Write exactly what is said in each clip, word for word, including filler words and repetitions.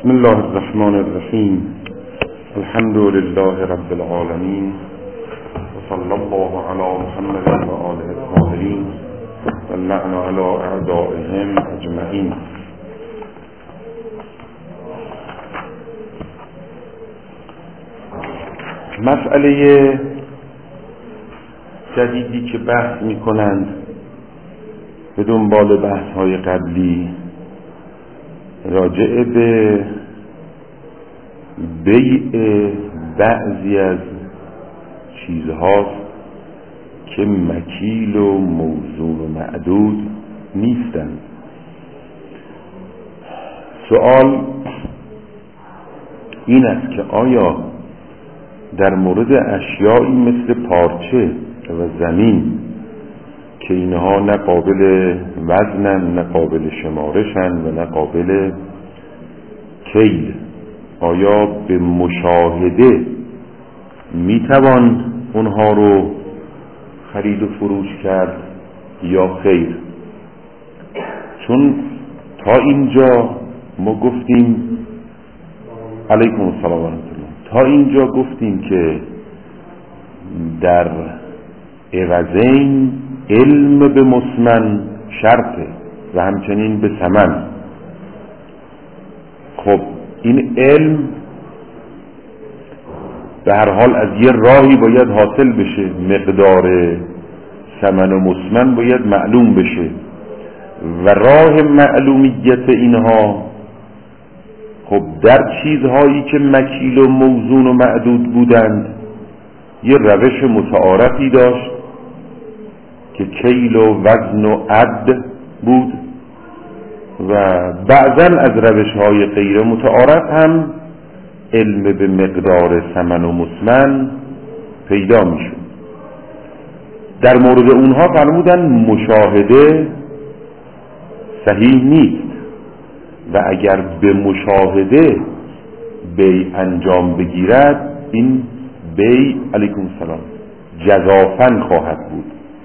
بسم الله الرحمن الرحیم. الحمد لله رب العالمین و صلی الله علی محمد و آله الطاهرین و اللعن علی اعدائهم اجمعین. مسئله جدیدی که بحث می کنند به دنبال بحث های قبلی راجع به بیع بعضی از چیزهاست که مکیل و موزون و معدود نیستند. سوال این است که آیا در مورد اشیایی مثل پارچه و زمین که اینها نه قابل وزنن نه قابل شمارشن و نه قابل کیل، آیا به مشاهده میتوان اونها رو خرید و فروش کرد یا خیر؟ چون تا اینجا ما گفتیم علیکم السلام و رحمت الله تا اینجا گفتیم که در عوضین علم به مسمن شرطه و همچنین به ثمن. خب این علم به هر حال از یه راهی باید حاصل بشه، مقدار ثمن و مسمن باید معلوم بشه و راه معلومیت اینها خب در چیزهایی که مکیل و موزون و معدود بودند یه روش متعارفی داشت که کیل و وزن و عد بود و بعضا از روش‌های غیر متعارف هم علم به مقدار ثمن و مسمن پیدا میشد. در مورد اونها فرمودن مشاهده صحیح نیست و اگر به مشاهده بیع انجام بگیرد این بیع علیکم السلام جزافن خواهد بود.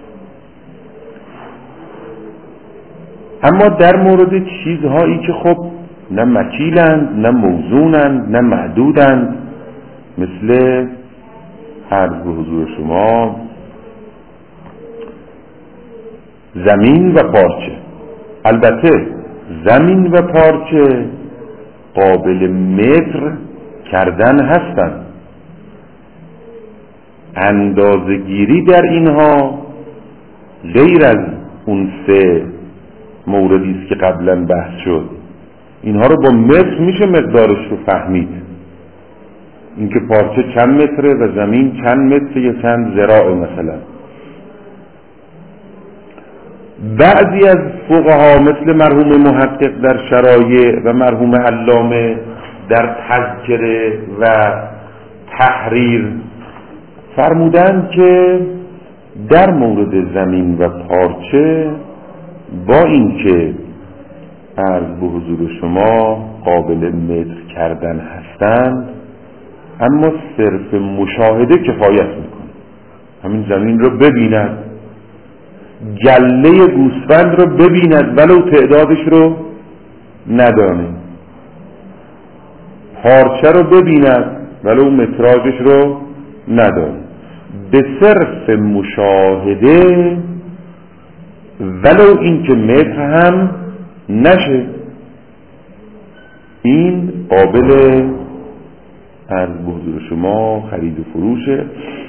اما در مورد چیزهایی که خب نه مکیلند نه موزونند نه معدودند، مثل عرض به حضور شما زمین و پارچه، البته زمین و پارچه قابل متر کردن هستند. اندازه‌گیری در اینها غیر از اون سه موردی است که قبلا بحث شد. اینها رو با متر میشه مقدارش رو فهمید، اینکه پارچه چند متره و زمین چند متر یا چند ذراع مثلا. بعضی از فقها مثل مرحوم محقق در شرایع و مرحوم علامه در تذکره و تحریر فرمودند که در مورد زمین و پارچه با اینکه عرض به حضور شما قابل متر کردن هستند اما صرف مشاهده کفایت میکنه. همین زمین رو ببیند، گله گوسفند رو ببیند ولو تعدادش رو ندانه، پارچه رو ببیند ولو متراژش رو ندانه، به صرف مشاهده ولو این که متر هم نشه این قابل عرض به حضور شما خرید و فروشه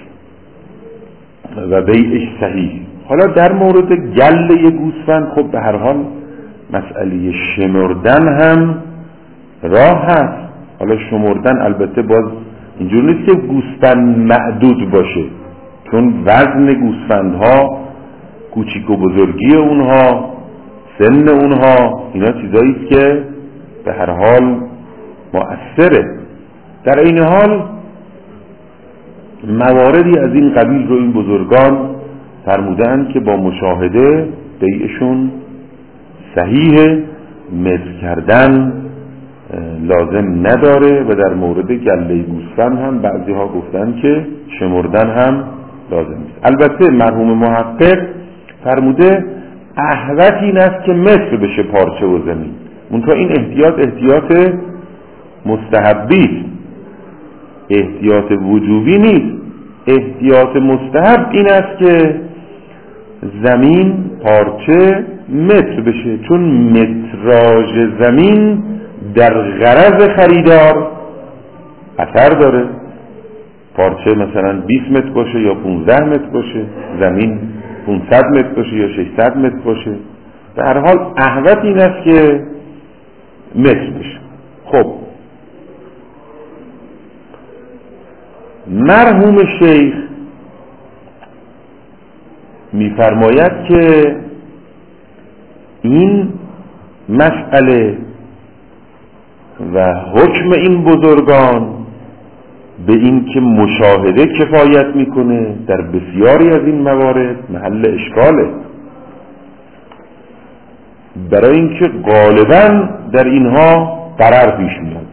و بیعش صحیح. حالا در مورد گله گوسفند خب به هر حال مسئله شمردن هم راه هست. حالا شمردن البته باز اینجور نیست که گوسفند معدود باشه، چون وزن گوسفندها، کوچیک و بزرگی اونها، سن اونها، اینا چیزایی است که به هر حال مؤثره. در این حال مواردی از این قبیل رو این بزرگان فرمودند که با مشاهده بیعشون صحیحه، متر کردن لازم نداره و در مورد گله گوسفند هم بعضی ها گفتن که شمردن هم لازم نیست. البته مرحوم محقق فرموده احوط این است که متر بشه پارچه و زمین، منتها این احتیاط احتیاط مستحبی، احتیاط وجوبی نیست. احتیاط مستحب این است که زمین پارچه متر بشه، چون متراژ زمین در غرض خریدار اثر داره. پارچه مثلا بیست متر باشه یا پانزده متر باشه، زمین پانصد متر باشه یا ششصد متر باشه، به هر حال احوط این است که متر بشه. خب مرحوم شیخ می‌فرماید که این مسئله و حکم این بزرگان به این که مشاهده کفایت میکنه در بسیاری از این موارد محل اشکاله، برای اینکه غالبا در اینها ضرر پیش میاد.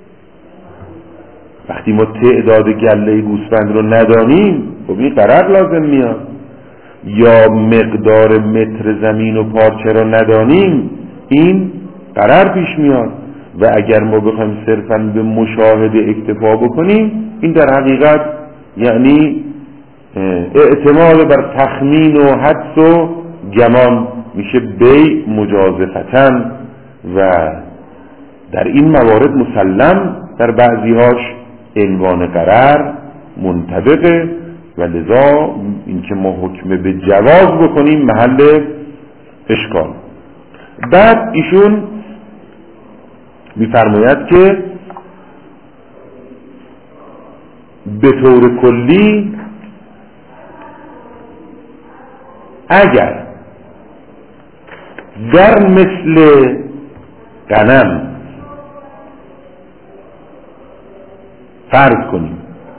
وقتی ما تعداد گله گوسفند رو ندانیم خب این ضرر لازم میاد، یا مقدار متر زمین و پارچه رو ندانیم این ضرر پیش میاد. و اگر ما بخوایم صرفاً به مشاهده اکتفا بکنیم این در حقیقت یعنی اعتماد بر تخمین و حدس و گمان، میشه بیع مجازفتن و در این موارد مسلم در بعضیهاش عنوان قرار منطبقه و لذا اینکه ما حکم به جواز بکنیم محل اشکال. بعد ایشون میفرماید که به طور کلی اگر در مثل غنم فرض کنیم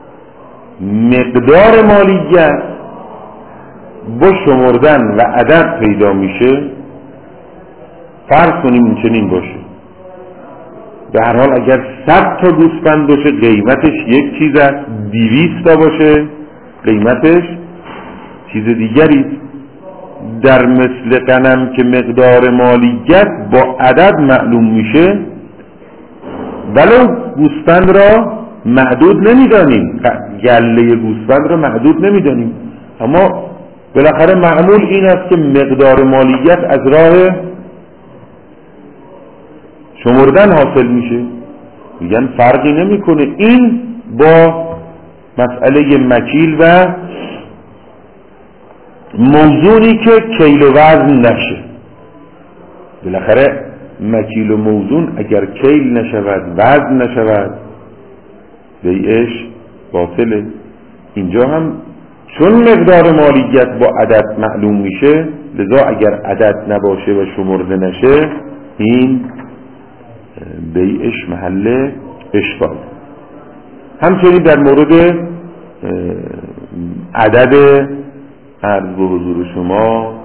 مقدار مالیت با شمردن و عدد پیدا میشه، فرض کنیم این چنین باشه، به هر حال اگر صد تا گوسفند باشه قیمتش یک چیز است، دویست تا باشه قیمتش چیز دیگری. در مثل غنم که مقدار مالیت با عدد معلوم میشه ولو گوسفند را محدود نمیدانیم، گله گوسفند را محدود نمیدانیم، اما بالاخره معمول این است که مقدار مالیت از راه شمردن حاصل میشه. میگن فرقی نمیکنه این با مسئله مکیل و موزونی که کیل و وزن نشه. بالاخره مکیل و موزون اگر کیل نشود وزن نشود بیعش باطله. اینجا هم چون مقدار مالیت با عدد معلوم میشه لذا اگر عدد نباشه و شمرده نشه این بیعش محل اشکال. همچنین در مورد عدد عرض به حضور شما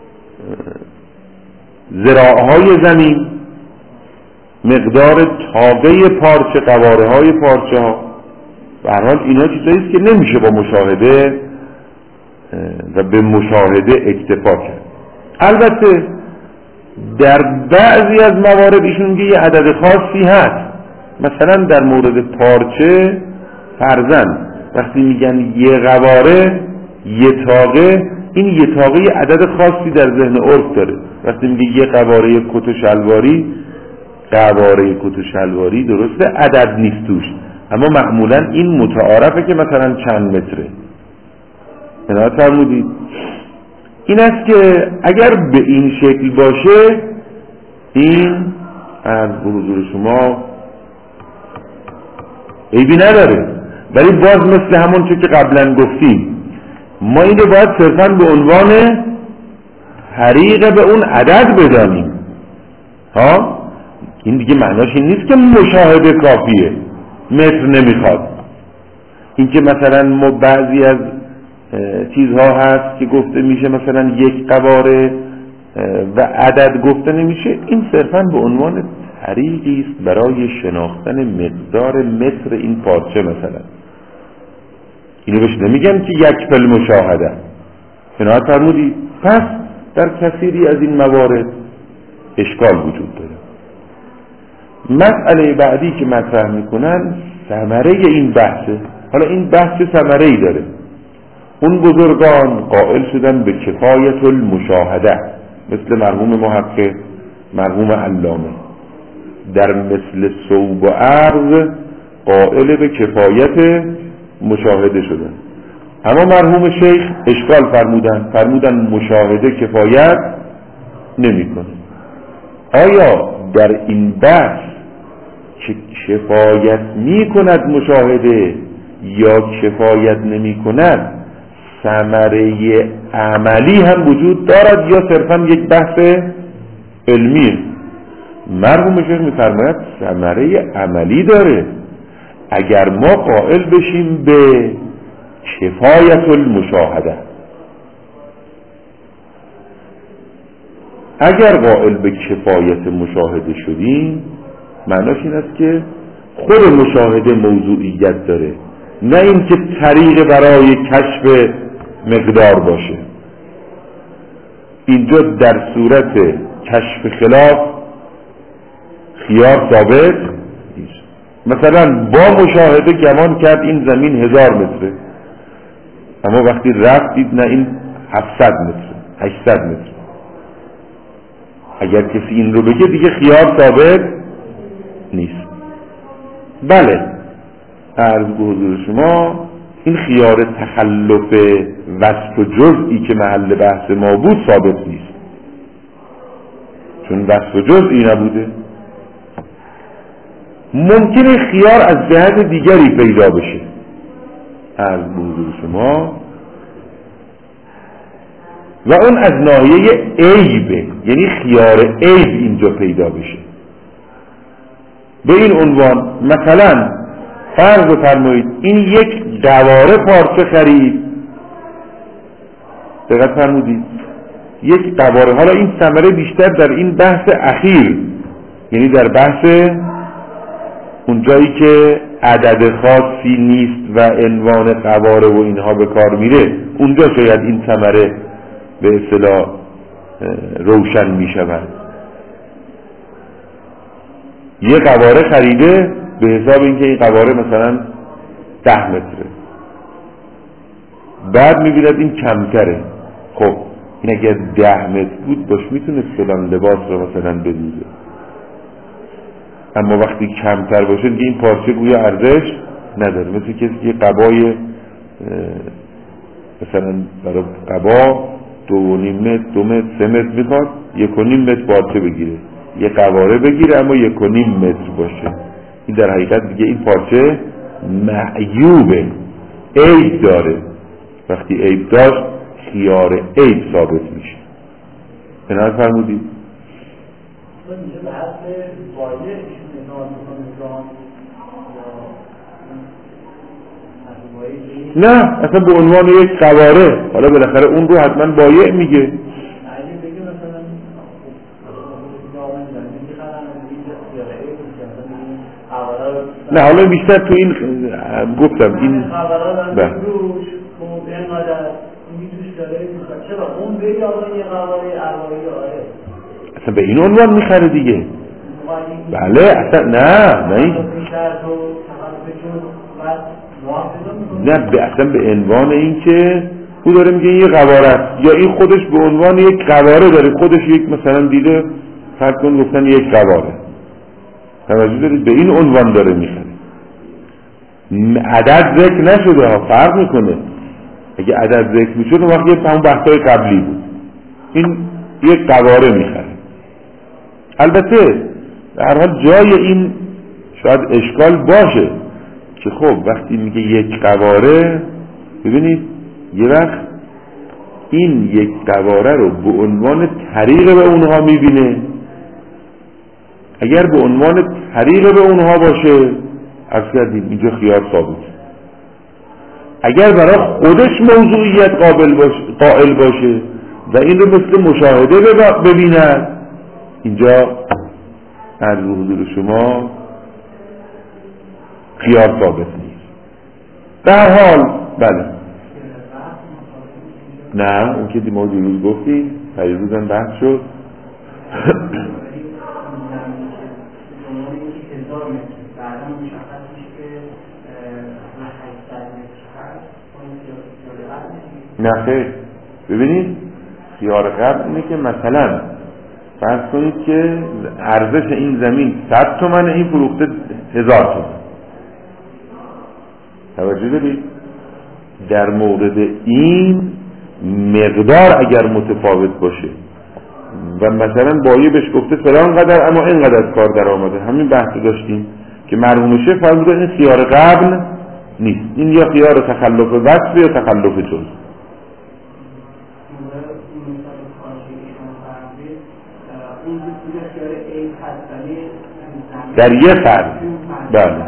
ذراعهای زمین، مقدار تاقه پارچه، قواره های پارچه ها، به هر حال اینا چیزایی است که نمیشه با مشاهده و به مشاهده اکتفا کرد. البته در بعضی از موارد ایشون میگه یه عدد خاصی هست، مثلا در مورد پارچه فرضاً وقتی میگن یه قواره یه تاقه، این یه تاقه یه عدد خاصی در ذهن عرف داره. وقتی میگه یه قواره کت و شلواری، قواره کت و شلواری درسته عدد نیست توش، اما معمولا این متعارفه که مثلا چند متره. عنایت فرمودید این است که اگر به این شکل باشه این از حضور شما عیبی نداره، ولی باز مثل همون چه که قبلا گفتیم ما این رو باید صرفاً به عنوان طریق به اون عدد بدانیم. ها این دیگه معناش این نیست که مشاهده کافیه، متر نمیخواد. این که مثلا ما بعضی از چیزها هست که گفته میشه مثلا یک قواره و عدد گفته نمیشه، این صرفاً به عنوان طریقی است برای شناختن مقدار متر این پارچه. مثلا اینو بهش نمیگن که یک پل مشاهده. عنایت فرمودید. پس در کثیری از این موارد اشکال وجود داره. مسئله بعدی که مطرح میکنن ثمره این بحثه. حالا این بحث ثمره‌ای داره. اون بزرگان قائل شدن به کفایت المشاهده، مثل مرحوم محقق، مرحوم علامه، در مثل صوب و عرض قائل به کفایت مشاهده شدن. اما مرحوم شیخ اشکال فرمودن، فرمودن مشاهده کفایت نمیکنه. آیا در این بحث که کفایت میکند مشاهده یا کفایت نمیکند ثمره عملی هم وجود دارد یا صرفا یک بحث علمی؟ مرحوم شیخ میفرماید ثمره عملی داره. اگر ما قائل بشیم به کفایت المشاهده، اگر قائل به کفایت مشاهده شدیم معناش این است که خود مشاهده موضوعیت داره، نه اینکه طریق برای کشف مقدار باشه. اینجا در صورت کشف خلاف خیار ثابت نیست. مثلا با مشاهده گمان کرد این زمین هزار متره، اما وقتی رفت دید نه این هفتصد متر، هشتصد متر. اگر کسی این رو بگه دیگه خیار ثابت نیست. بله، عرض به حضور شما این خیار تخلف وصف و جزئی که محل بحث ما بود ثابت نیست، چون وصف و جزئی نبوده. ممکنه خیار از جهت دیگری پیدا بشه. عرض به حضور شما و اون از ناحیه عیبه، یعنی خیار عیب اینجا پیدا بشه. به این عنوان مثلا فرض فرمایید این یک قواره پارچه خرید، دقت فرمودید، یک قواره. حالا این ثمره بیشتر در این بحث اخیر، یعنی در بحث اونجایی که عدد خاصی نیست و عنوان قواره و اینها به کار میره، اونجا شاید این ثمره به اصطلاح روشن میشود. یه قواره خریده به حساب اینکه این قواره مثلا ده متره، بعد میبیند این کمتره. خب این اگر ده متر بود باش میتونست فلان لباس رو مثلا بدوزه، اما وقتی کمتر باشه دیگه این پارچه گویا ارزش نداره. مثل کسی که قبای مثلا برای قبا دو و نیم متر، دو متر، سه متر میخواد، یک و نیم متر پارچه بگیره، یه قواره بگیره اما یک و نیم متر باشه. این در حقیقت دیگه این پارچه معیوبه، عیب داره. وقتی عیب داشت خیار عیب ثابت میشه. بنابراین فرمودید نه، اصلا به عنوان یک قواره. حالا بالاخره اون رو حتما بایع میگه. نه حالا بیشتر تو این گفتم این بله اصلا به این عنوان میخره دیگه. بله اصلا نه نه نه به اصلا به عنوان این که او داره میگه یه قواره است، یا این خودش به عنوان یک قواره داره، خودش یک مثلا دیده فرض کن گفتن یک قواره، توجه دارید، به این عنوان داره میخره. عدد ذکر نشده ها، فرق میکنه. اگه عدد ذکر میشد اون وقت یه همون بحثای قبلی بود. این یک قواره میخره. البته در هر حال جای این شاید اشکال باشه که خب وقتی میگه یک قواره، ببینید یه وقت این یک قواره رو به عنوان طریق به اونها میبینه. اگر به عنوان طریق به اونها باشه عرض کردیم اینجا خیار ثابت. اگر برای خودش موضوعیت قابل باشه، قائل باشه و این رو مثل مشاهده ببیند، اینجا عرض حضور شما خیار ثابت نیست. در حال بله نه اون که ما دیروز گفتیم، پریروز هم بحث شد. متر بعدا مشخص میشه که مثلا هشتصد متر هست اون خیار قبل نه خیر. ببینید خیار قبل اینه که مثلا فرض کنید که ارزش این زمین صد تومنه، این فروخته هزار تومن. توجه دارید؟ در مورد این مقدار اگر متفاوت باشه و مثلا بایی بهش گفته فلان قدر اما اینقدر کار در آمده، همین بحث داشتیم که مرحوم شیخ فرمود این خیار قبل نیست، این یا خیار تخلف وصف یا تخلف جز. در یه فرد بله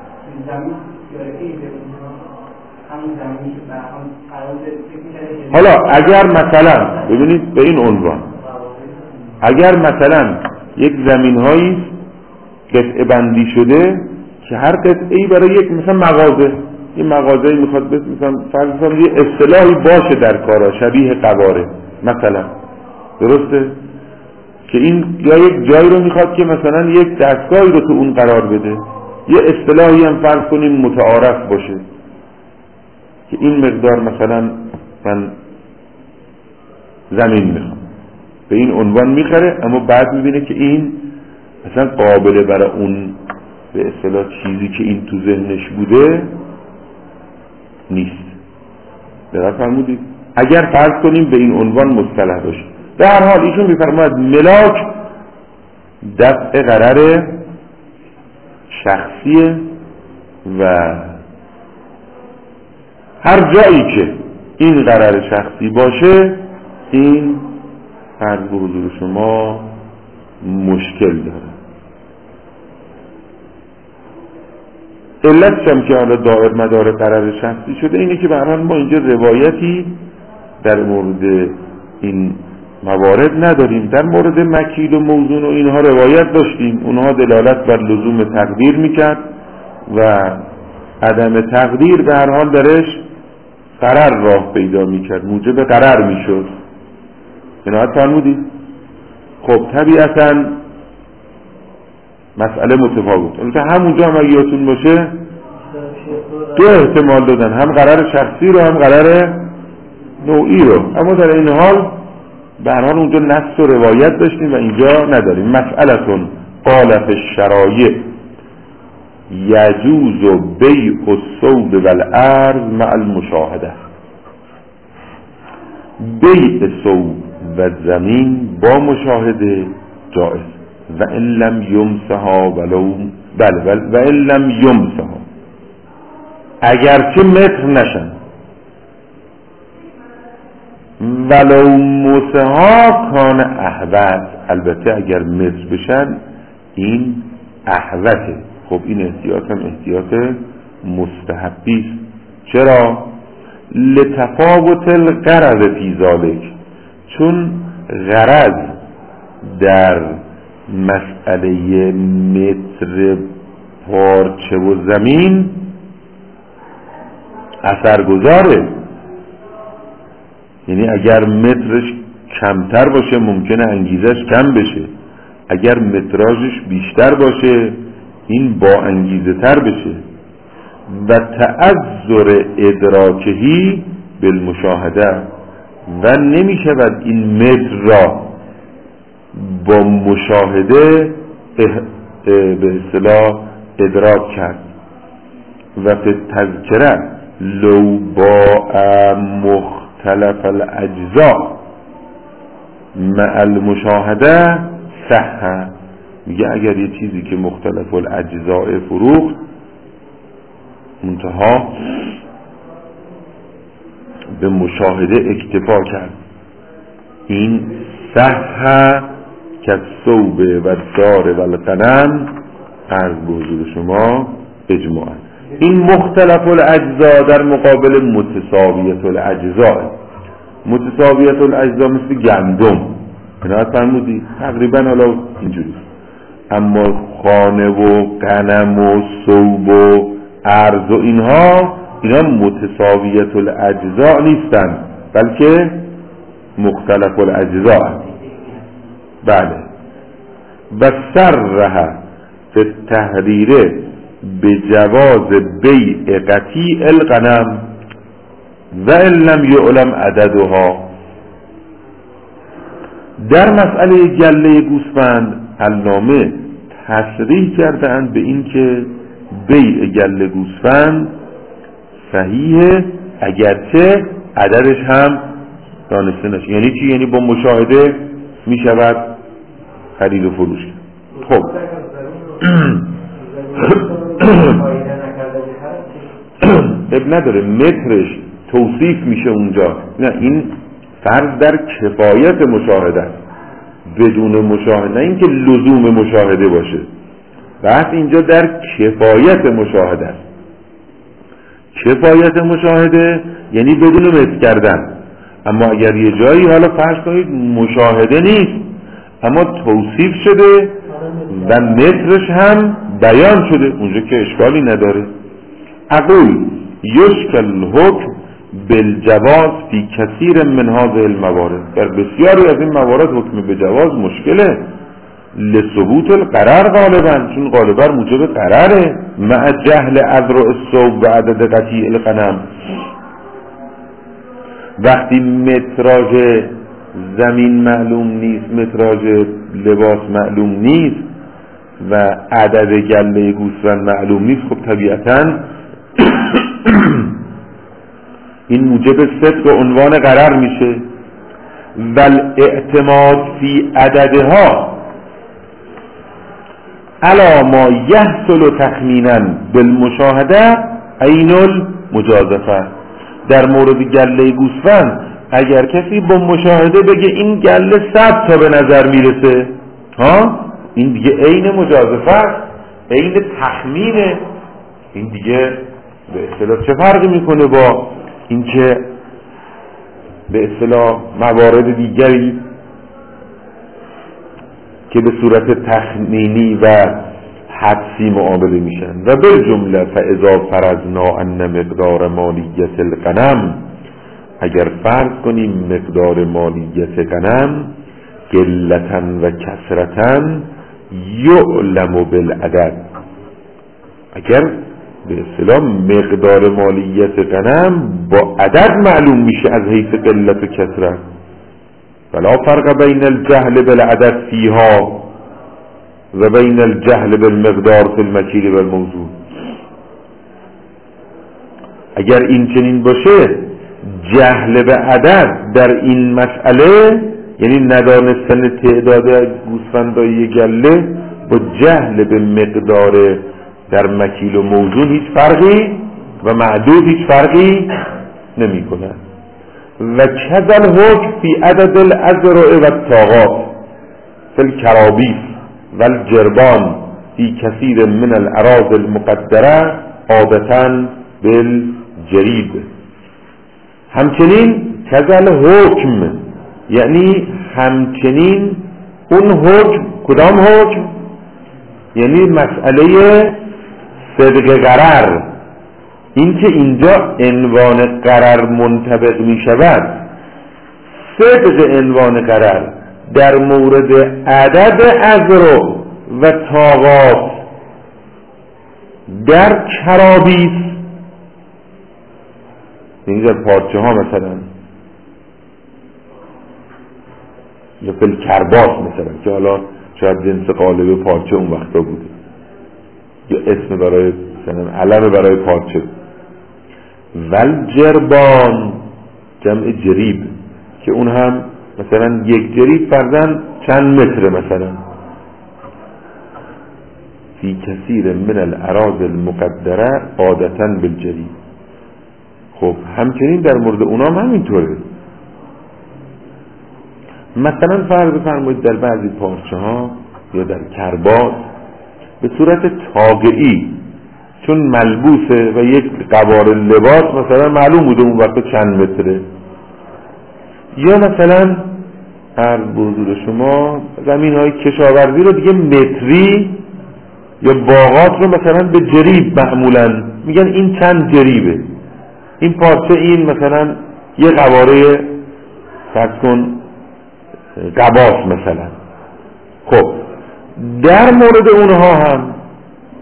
حالا اگر مثلا ببینید به این عنوان اگر مثلا یک زمین هایی قطعه بندی شده که هر قطعه‌ای برای یک مثلا مغازه یه مغازه‌ای میخواد بس مثلا فرض کنید یه اصطلاحی باشه در کارا شبیه قواره مثلا، درسته که این یا یک جایی رو میخواد که مثلا یک دستگاهی رو تو اون قرار بده، یه اصطلاحی هم فرض کنیم متعارف باشه که این مقدار مثلا من زمین میخوام، به این عنوان میخره اما بعد میبینه که این مثلا قابل برای اون به اصطلاح چیزی که این تو ذهنش بوده نیست. دقیق فرمودید؟ اگر فرض کنیم به این عنوان مصطلح باشه. به هر حال ایشون میفرماید ملاک دفع قرار شخصیه و هر جایی که این قرار شخصی باشه این فرض به حضور شما مشکل داره. علت هم که حالا دائر مدار قرار شخصی شده اینه که به هر حال ما اینجا روایتی در مورد این موارد نداریم. در مورد مکیل و موزون و اینها روایت داشتیم، اونها دلالت بر لزوم تقدیر میکرد و عدم تقدیر به هر حال درش قرار راه پیدا میکرد، موجب قرار میشد. عنایت فرمودید؟ خب طبیعتاً مسئله متفاوت. البته همونجا هم اگه یادتون باشه دو احتمال دادن، هم قرار شخصی رو هم قرار نوعی رو، اما در این حال به هر حال اونجا نص و روایت داشتیم و اینجا نداریم. مسئلتون قال فی الشرایع یجوز بیع الثوب والارض مع المشاهده. بیع ثوب و زمین با مشاهده جائز و ان لم یمسها ولو بله بله و ان لم یمسها، اگرچه متر نشن، ولو مسها کان احوط، البته اگر متر بشن این احوطه. خب این احتیاط هم احتیاط مستحبی است. چرا؟ لتفاوت الغرض فی ذلک، چون غرض در مسئله متر پارچه و زمین اثرگذاره. یعنی اگر مترش کمتر باشه ممکنه انگیزش کم بشه، اگر متراژش بیشتر باشه این با انگیزه تر بشه. و تعذر ادراکهی بالمشاهده، و نمی شود این متر را با مشاهده به اصطلاح ادراک کرد. و فی تذکره لو با مختلف الاجزاء مع المشاهده صح. میگه اگر یه چیزی که مختلف الاجزاء فروخت منتها به مشاهده اکتفا کرد، این صح کالثوب و دار و الغنم، عرض به حضور شما اجماعا. این مختلف الاجزاء در مقابل متساویت الاجزاء. متساویت الاجزاء مثل گندم، عنایت فرمودید؟ تقریبا حالا اینجوری. اما خانه و غنم و ثوب و ارز و اینها اینا متساویت الاجزاء نیستن بلکه مختلف الاجزاء. بله. و سرها فی التحریره به جواز بیع قطیع الغنم و ان لم یعلم عددها. در مسئله گله گوسفند علامه تصریح کرده اند به این که بیع گله گوسفند صحیحه اگرچه عددش هم دانسته نشه. یعنی چی؟ یعنی با مشاهده می شود خرید و فروش. خب اب نداره مترش توصیف میشه اونجا، نه این فرض در کفایت مشاهده است، بدون مشاهده، نه اینکه لزوم مشاهده باشه، بحث اینجا در کفایت مشاهده است. کفایت مشاهده یعنی بدون مس کردن. اما اگر یه جایی حالا فرض کنید مشاهده نیست اما توصیف شده و مترش هم بیان شده، اونجا که اشکالی نداره. اقول یشکل حکم بالجواز فی کثیر من هذه الموارد، در بسیاری از این موارد حکم به جواز مشکله، لثبوت القرار غالبا، چون غالبا موجب قراره، مع جهل اذرع الصوب و عدد قطیع الغنم. وقتی متراژ زمین معلوم نیست، متراژ لباس معلوم نیست و عدد گله گوسفند معلوم نیست، خب طبیعتاً این موجب صدق و عنوان قرار میشه. ول اعتماد فی عددها علی ما یحصل تخمینا بالمشاهده عین المجازفه. در مورد گله گوسفند اگر کسی با مشاهده بگه این گله صد تا به نظر میرسه، ها این دیگه عین مجازفه است، عین تخمینه. این دیگه به اصطلاح چه فرقی میکنه با اینکه به اصطلاح موارد دیگری که به صورت تخمینی و حدسی معامله میشن. و بالجمله فاذا فرضنا ان مقدار مالیت الغنم، اگر فرض کنیم مقدار مالیت غنم قلتا و کثرتا یعلم بالعدد، اگر به اصطلاح مقدار مالیت غنم با عدد معلوم میشه از حیث قلت و کثرت، ولا فرق بین الجهل بالعدد فیها و بین الجهل بالمقدار فی المکیل و الموضوع. اگر این چنین باشه جهل به عدد در این مسئله، یعنی ندانستن تعداد گوسفندای گله، با جهل به مقدار در مکیل و موزون هیچ فرقی و معدود هیچ فرقی نمی کنه. و کذل حکم فی عدد الازرع و الطاغات فی الکرابیس و الجربان فی کثیر من الاراضی المقدره عادتا بالجریب. همچنین کذل حکم یعنی همچنین اون حکم، کدام حکم؟ یعنی مسئله صدق قرار، این که اینجا عنوان قرار منطبق می شود، صدق عنوان قرار در مورد عدد ازرع و طاغات در کرابیس، این در پارچه ها مثلا، یا فل کرباس مثلا که حالا شاید جنس قالب پارچه اون وقتا بوده، یا اسم برای مثلا علم برای پارچه. ول جربان جمع جریب که اون هم مثلا یک جریب فرضاً چند متر مثلا. فی کثیر من الاراضی المقدره عادتاً بالجریب. خب همچنین در مورد اونام همینطوره. مثلا فرض فرمایید در بعضی پارچه ها یا در کرباس به صورت تاقعی، چون ملبوسه و یک قوار لباس مثلا معلوم بوده اون وقت چند متره، یا مثلا عرض به حضور شما زمین های کشاورزی رو دیگه متری یا باغات رو مثلا به جریب معمولا میگن این چند جریبه، این پارچه این مثلا یه قواره فرض کن قباس مثلا. خب در مورد اونها هم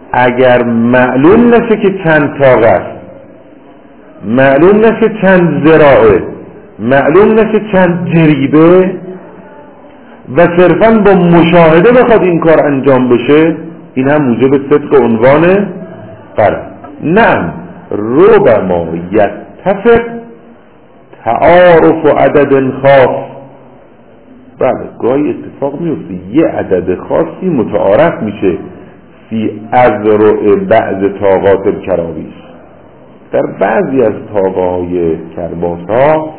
اگر معلوم نشه که چند طاقه است، معلوم نشه چند ذراعه، معلوم نشه چند جریبه و صرفاً با مشاهده بخواد این کار انجام بشه، این هم موجب صدق عنوان قرض. نه، ربما یتفق تعارف و عدد خاص. بله، گاهی اتفاق میفته یه عدد خاصی متعارف میشه فی اذرع بعض طاقات الکرابیس، در بعضی از طاقه‌های کرباس ها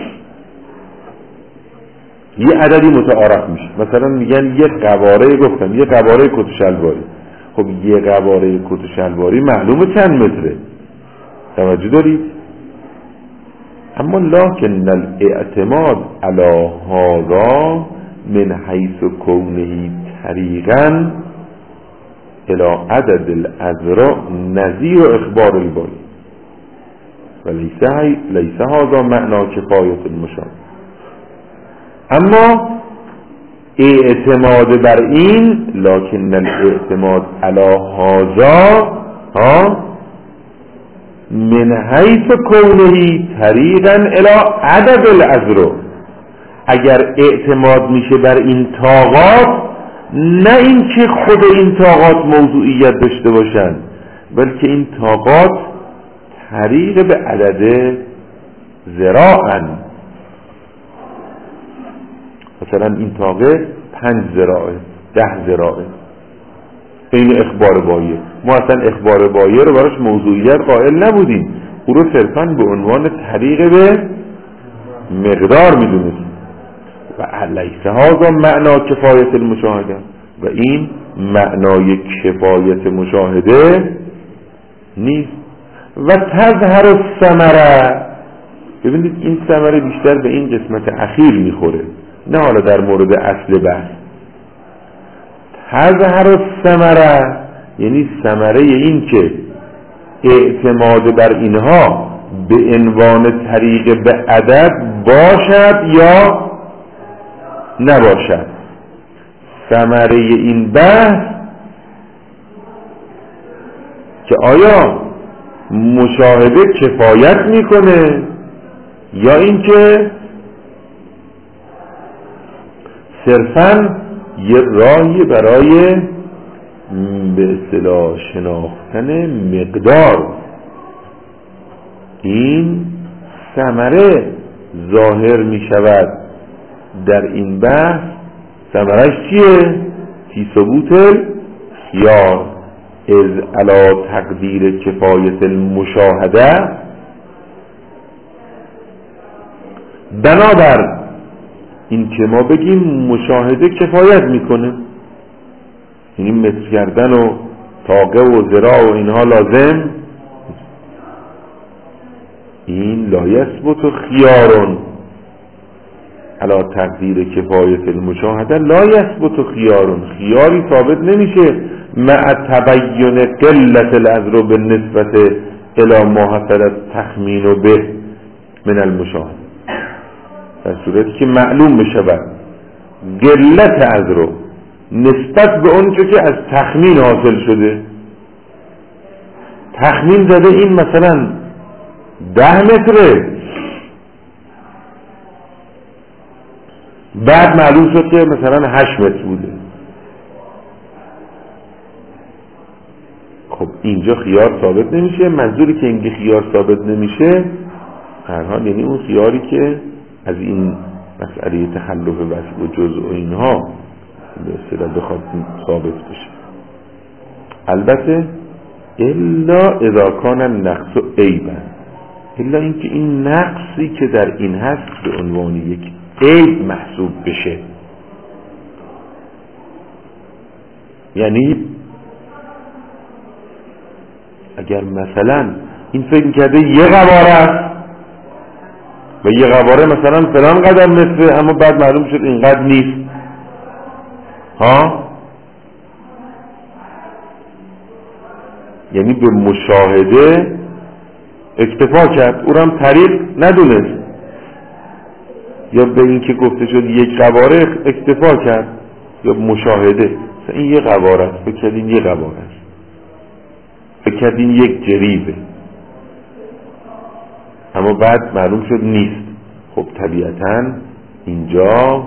یه عددی متعارف میشه. مثلا میگن یه قواره، گفتم یه قواره کت و شلواری. خب یه قواره کت و شلواری معلومه چند متره، توجه دارید؟ اما لکن الاعتماد علی هذا من حیث کونه طریقا الى عدد الاذرع نظیر اخبار الباری و لیس هذا معنا کفایت المشاهد. اما اعتماد بر این، لکن الاعتماد علی هذا ها من حیث کونه طریقا الی عدد الاذرع، اگر اعتماد میشه بر این طاقات، نه این که خود این طاقات موضوعیت داشته باشن، بلکه این طاقات طریق به عدد ذراعن. مثلا این طاقه پنج ذراعه، ده ذراعه، این اخبار بایه. ما اصلا اخبار بایه رو براش موضوعیت قائل نبودیم، او رو صرفاً به عنوان طریق به مقدار میدونستیم. و لیس هذا معنا کفایت المشاهده، و این معنای کفایت مشاهده نیست. و تظهر الثمره، ببینید این ثمره بیشتر به این قسمت اخیر میخوره، نه حالا در مورد اصل بحث. تظهر الثمره یعنی ثمره این که اعتماد بر اینها به عنوان طریق به عدد باشد یا نباشد. ثمره این بحث که آیا مشاهده کفایت میکنه یا اینکه صرفاً یه راهی برای به اصطلاح شناختن مقدار. این ثمره ظاهر می شود در این بحث. ثمرش چیه؟ فی ثبوت الخیار از علی تقدیر کفایت المشاهده، بنابر این که ما بگیم مشاهده کفایت میکنه، یعنی متر کردن و طاقه و ذراع و اینها لازم، این لا یثبت خیارون علی تقدیر کفایت المشاهده، لا یثبت خیارون، خیاری ثابت نمیشه مع تبین قلت الاذرع بالنسبت الی ما حصل تخمین به من المشاهده، در صورتی که معلوم بشود قلت اذرع نسبت به اون که از تخمین حاصل شده. تخمین زده این مثلا ده متره، بعد معلوم شد که مثلا هشت متر بوده. خب اینجا خیار ثابت نمیشه. منظوری که اینجا خیار ثابت نمیشه هر حال یعنی اون خیاری که از این مسئله تخلف وصف و جزء و اینها به اصطلاح بخواد ثابت بشه. البته الا اذا کان النقص عیبا، الا اینکه این نقصی که در این هست به عنوان یک عیب محسوب بشه. یعنی اگر مثلا این فکر کرده یه قواره است و یه قواره مثلا فلان قدر متره، اما بعد معلوم شد اینقدر نیست، ها، یعنی به مشاهده اکتفا کرد، او را هم طریق ندونست، یا به این که گفته شد یک قواره اکتفا کرد، یا مشاهده این یه قواره است، فکر کردین یه قواره است. فکر کردیم یک جریبه، اما بعد معلوم شد نیست. خب طبیعتاً اینجا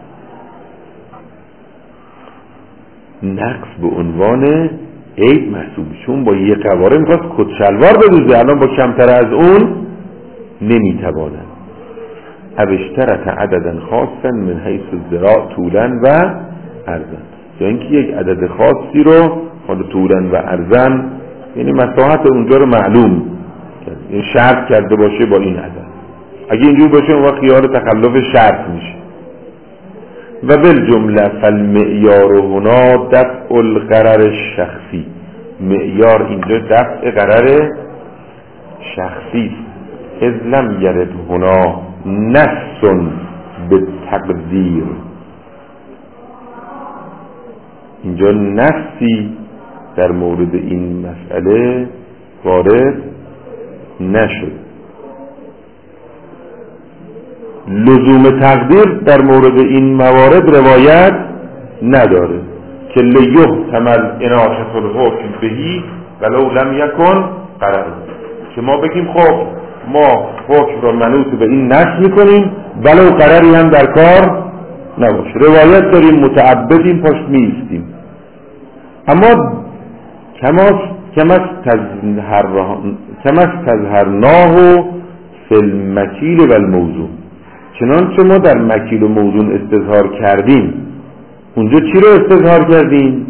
نقص به عنوان عیب محسوب، چون با یه قواره میخواست کت شلوار بدوزه، الان با کمتر از اون نمیتواند. ابشترت عددا خاصا من حیث الذراع طولا و عرضا، یا اینکه یک عدد خاصی رو حالا طولا و عرضا، یعنی مساحت اونجا رو معلوم کرد، این شرط کرده باشه با این عدد. اگه اینجور باشه اون وقت خیال تخلف شرط میشه. و بالجمله فالمعیار هنا دفع الغرر الشخصی، معیار اینجا دفع غرر شخصی است. اذ لم یرد هنا نص بالتقدیر، اینجا نصی در مورد این مسئله وارد نشد. لزوم تقدیر در مورد این موارد روایت نداره که لیحتمل اناحة الحکم بهی ولو لم یکن قرر، که ما بگیم خب ما حکم را منوط به این نص میکنیم ولو قرری هم در کار نباشه. روایت داریم، متعبدیم، پشت میستیم، اما کما تظهرناه فی المکیل و الموضوع، چنانچه ما در مکیل و موضوع استظهار کردیم. اونجا چی رو استظهار کردیم؟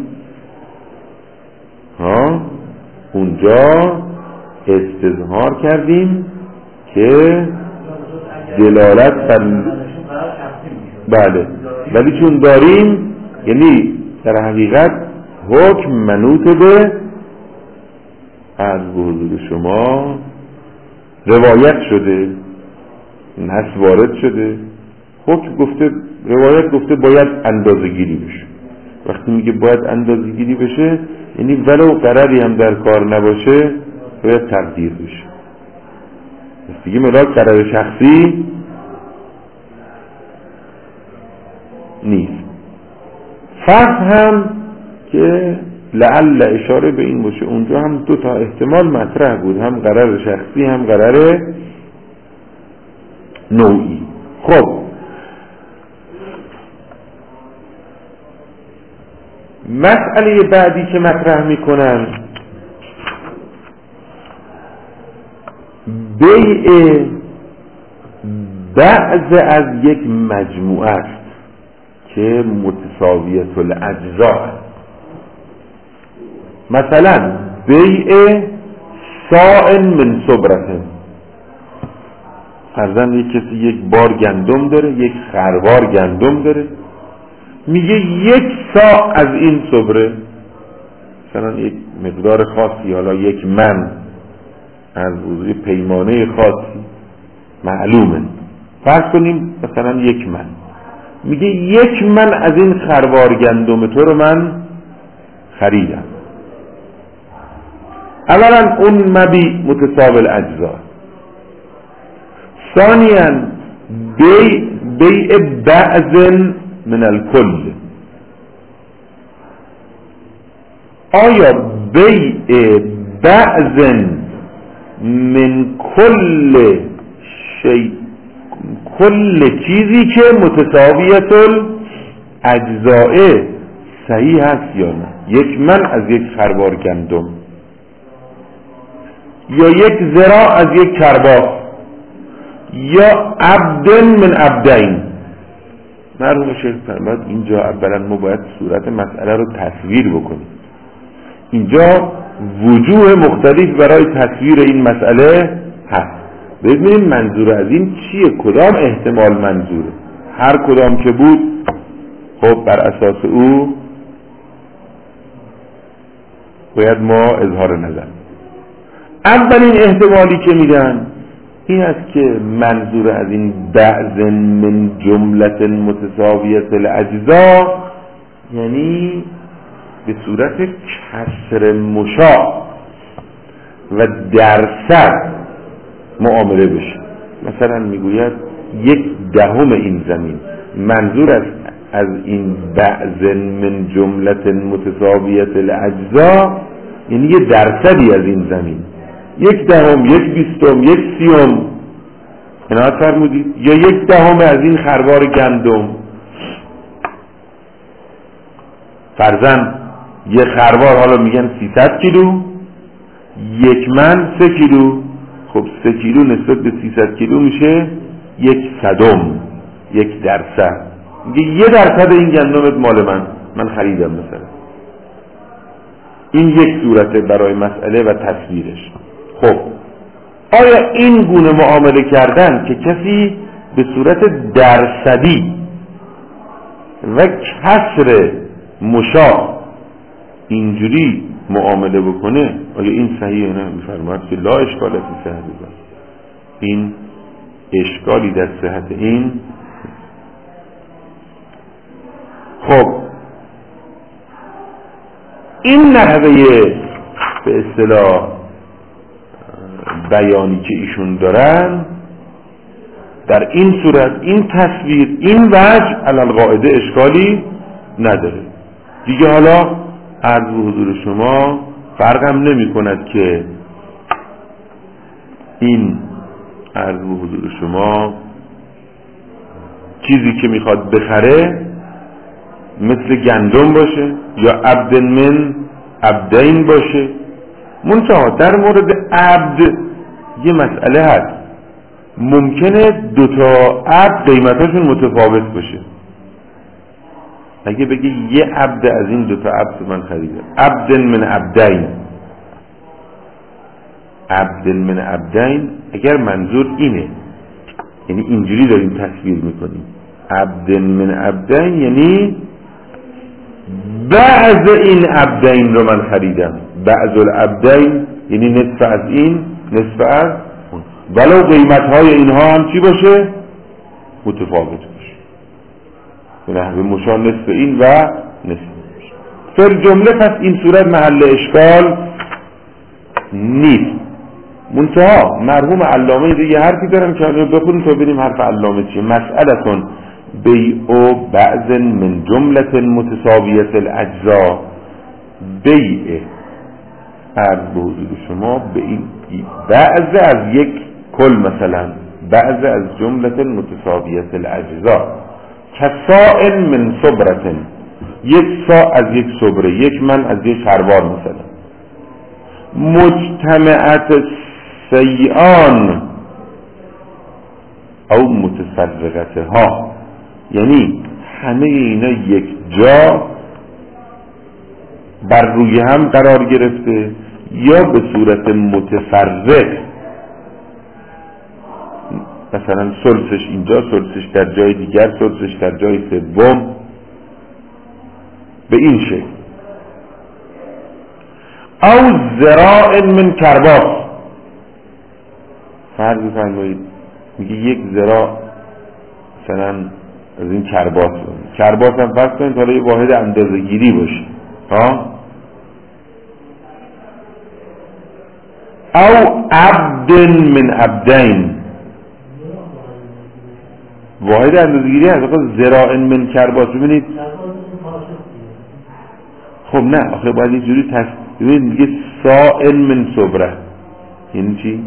ها اونجا استظهار کردیم که دلالت بر بله، ولی چون داریم یعنی در حقیقت حکم منوط به از حضور شما روایت شده، نص وارد شده، حکم گفته، روایت گفته باید اندازه گیری بشه. وقتی میگه باید اندازه گیری بشه یعنی ولو قراری هم در کار نباشه باید تقدیر بشه. پس دیگه مراد قرار شخصی نیست. فرض هم که لعل اشاره به این باشه، اونجا هم دو تا احتمال مطرح بود، هم قرار شخصی هم قرار نوعی. خب مسئله بعدی که مطرح میکنن بیع بعض از یک مجموعه است که متساویت الاجزاء است. مثلا بیع صاع من صبرة، فرضاً یک کسی یک بار گندم داره، یک خروار گندم داره، میگه یک صاع از این صبره، مثلا یک مقدار خاصی، حالا یک من از وضوع پیمانه خاصی معلومه، فرض کنیم مثلا یک من، میگه یک من از این خروار گندم تو رو من خریدم. اولا اون مبی متساوی الاجزا. ثانیا بیع بیع بعض من الکل. آیا بیع بعض من کل شیء، کل چیزی که متساویت الاجزاء صحیح هست یا نه؟ یک من از یک خروار گندم یا یک ذراع از یک کرباس یا عبد من عبدین. مرحوم شیخ فرمود اینجا اولا ما باید صورت مسئله رو تصویر بکنیم. اینجا وجوه مختلف برای تصویر این مسئله هست. ببینیم منظور از این چیه، کدام احتمال منظوره. هر کدام که بود خب بر اساس او باید ما اظهار نظر. اولین احتمالی که میدن این است که منظور از این بعض من جملت متساویت الاجزا یعنی به صورت کسر مشاع و درصد معامله بشه. مثلا میگوید یک دهم این زمین، منظور است از این بعض من جملت متساویت الاجزا یعنی یه درصدی از این زمین، یک دهم، یک بیستم، یک سیوم، عنایت فرمودید، یا یک دهم از این خروار گندم. فرضاً یه خروار حالا میگن سیصد کیلو، یک من سه کیلو. خب سه کیلو نسبت به سیصد کیلو میشه یک صدم، یک درصد. میگه یه درصد این گندمت مال من، من خریدم مثلا. این یک صورته برای مسئله و تصویرش. خب آیا این گونه معامله کردن که کسی به صورت درصدی و کسر مشاع اینجوری معامله بکنه، آیا این صحیحه؟ نه، میفرماید که لا اشکال فی صحت ذلک، این اشکالی در صحت این. خب این نحوه به اصطلاح بیانی که ایشون دارن، در این صورت، این تصویر، این وجه علی القاعده اشکالی نداره دیگه. حالا عرض به حضور شما فرق هم نمی کند که این عرض به حضور شما چیزی که میخواد بخره مثل گندم باشه یا عبد من عبدین باشه. منتها در مورد عبد یه مسئله هست، ممکنه دوتا عبد قیمتاشون متفاوت باشه. اگه بگی یه عبد از این دوتا عبد من خریدم، عبد من عبدین، عبد من عبدین، اگر منظور اینه، یعنی اینجوری داریم تصویر میکنیم، عبد من عبدین یعنی بعض این عبدین رو من خریدم، بعض العبدین یعنی نصف از این نصف از اون، ولو قیمت های اینها هم چی باشه؟ متفاوت باشه، به نحو مشابه نصف این و نصف باشه. فر جمله پس این صورت محل اشکال نیست. منتها مرحوم علامه دیگه حرفی دارم که آنو بخونیم تا ببینیم حرف علامه چیه. مسئلتون بیع بعض من جملت متساویت الاجزا، بیع عرض به حضور شما به این بعض از یک کل، مثلا بعض از جملت متساویت الاجزا، کسائن من صبرتن، یک سا از یک صبره، یک من از یک خروار مثلا، مجتمعت سیعان او متفرقته ها، یعنی همه اینا یک جا بر روی هم قرار گرفته یا به صورت متفرق، مثلا ثلثش اینجا، ثلثش در جای دیگر، ثلثش در جای سوم، به این شکل. او ذراع من کرباس، فرض فرمایید میگه یک ذراع مثلا از این کرباس، کرباس هم فرض کنید حالا یه واحد اندازه گیری باشه ها، او عبد من عبدین، واحد اندازه گیری هست. ذراع من کرباس ببینید، خب نه آخه باید یه جوری تصویر میگه سائل من صبره، یعنی چی؟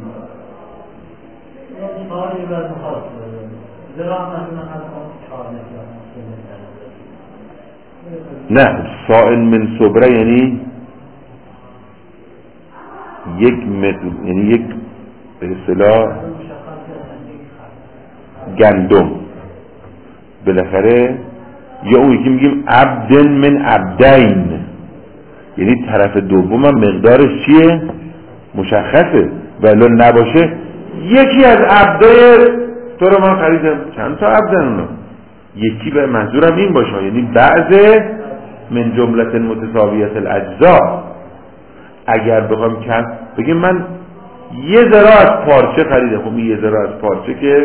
نه سائل من صبره یعنی یک مقدار، یعنی یک به اصطلاح گندم بالاخره، یا اون یکی میگیم عبد من عبدین، یعنی طرف دوم هم مقدارش چیه؟ مشخصه، ولی نباشه یکی از عبدای تو رو من خریدم، چند تا عبدن اونا، یکی به منظورم این باشه، یعنی بعض من جملت متساویت الاجزا. اگر بخوام کم بگیم من یه ذره از پارچه خریدم، خب یه ذره از پارچه که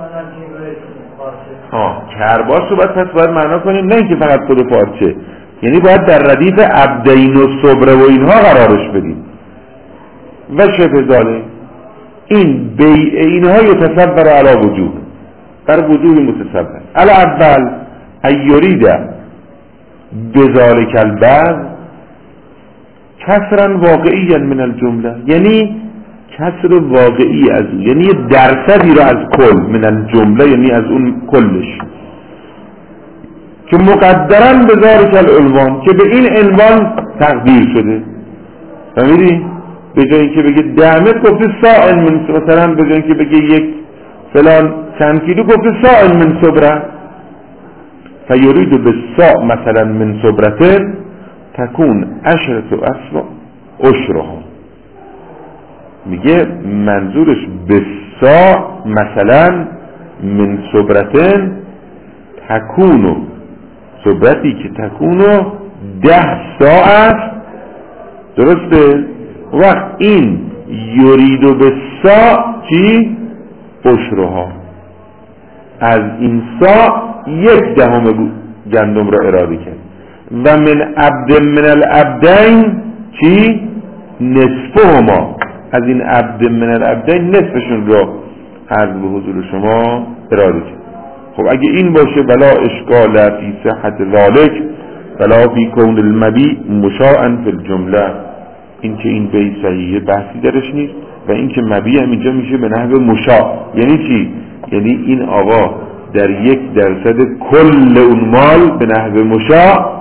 ها کرباس رو باید پس باید معنا کنیم، نه اینکه فقط خود پارچه، یعنی باید در ردیف عبدین و صبره و اینها قرارش بدیم و شبه ذالک. این بیع اینها یتصور علی وجوه، در وجوه متصور. الاول ایرید بذالک البعض کسرا واقعی من الجمله، یعنی کسر واقعی از اون، یعنی یه درصدی رو از کل، من الجمله یعنی از اون کلش، که مقدرن به ذلک العنوان، که به این عنوان تقدیر شده. فهمیدی؟ به جای اینکه بگه ده متر گفته ساعن من، مثلا به جای اینکه بگه یک فلان چند کیلو گفته ساعن من صبره. فیرید به ساع مثلا من صبرته تکون عشرت و اسوا عشرها. میگه منظورش به ساع مثلا من صبرتن تکونو، صبرتی که تکونو ده ساع است، درسته؟ وقت این یریدو به ساع چی؟ عشرها، از این ساع یک دهم گندم را اراده کرد. و من عبد من العبدین چی؟ نصفهما، از این عبد من العبدین نصفشون را عرض به حضور شما اراده کرد. خب اگه این باشه ولا اشکال فی صحت ذالک ولا فی کون المبی مشاعا فی الجمله، این که این بی صحیحه بحثی درش نیست، و این که مبی هم اینجا میشه به نحو مشاع. یعنی چی؟ یعنی این آقا در یک درصد کل اون مال به نحو مشاع،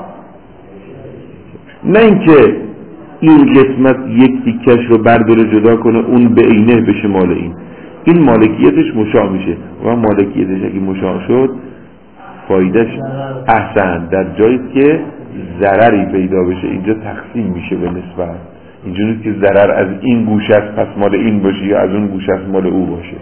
نه اینکه این قسمت یک تیکش رو برداره جدا کنه اون به عینه بشه مال این، این مالکیتش مشاع میشه. و مالکیتش اگه مشاع شد فایدهش احسن در جایی که ضرری پیدا بشه، اینجا تقسیم میشه به نسبت. اینجا نیست که ضرر از این گوشه است پس مال این باشه یا از اون گوشه است مال او باشه.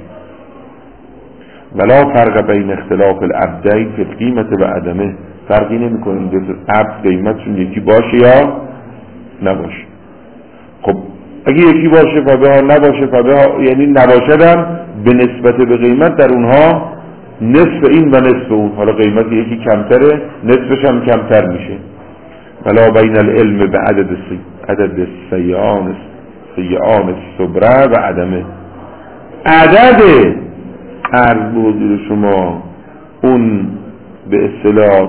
ولا فرق بین اختلاف العبدین فی القیمت و عدمه، فرقی نمیکنه این دو عبد قیمتشون یکی باشه یا نباشه. خب اگه یکی باشه فبها، نباشه فبها، یعنی نباشدم به نسبت به قیمت در اونها نصف این و نصف اون، حالا قیمت یکی کمتره نصفش هم کمتر میشه. ولا بین العلم به عدد سی عدد سیعان سیعان صبره و عدمه، عدد عرض به حضور شما اون به اصطلاح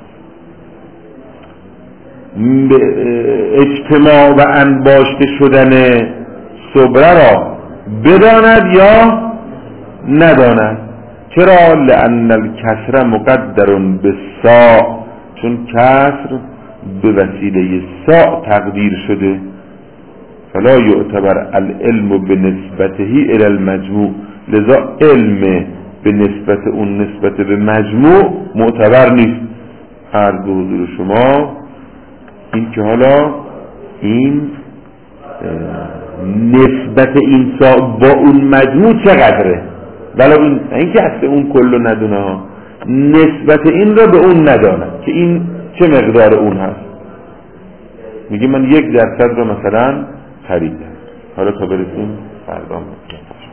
اجتماع و انباشته شدن صبره را بداند یا نداند. چرا؟ لأن الکسر مقدر بالساع، چون کسر به وسیله ساع تقدیر شده. فلا یعتبر العلم بنسبته الى المجموع، لذا علم به نسبت اون نسبت به مجموع معتبر نیست. عرض به حضور شما این که حالا این نسبت این ساع با اون مجموع چقدره، ولی این اینکه اصل اون کلو ندونه ها، نسبت این را به اون ندانه که این چه مقدار اون هست. میگه من یک درصد رو مثلا خریدم، حالا تا برسیم فردا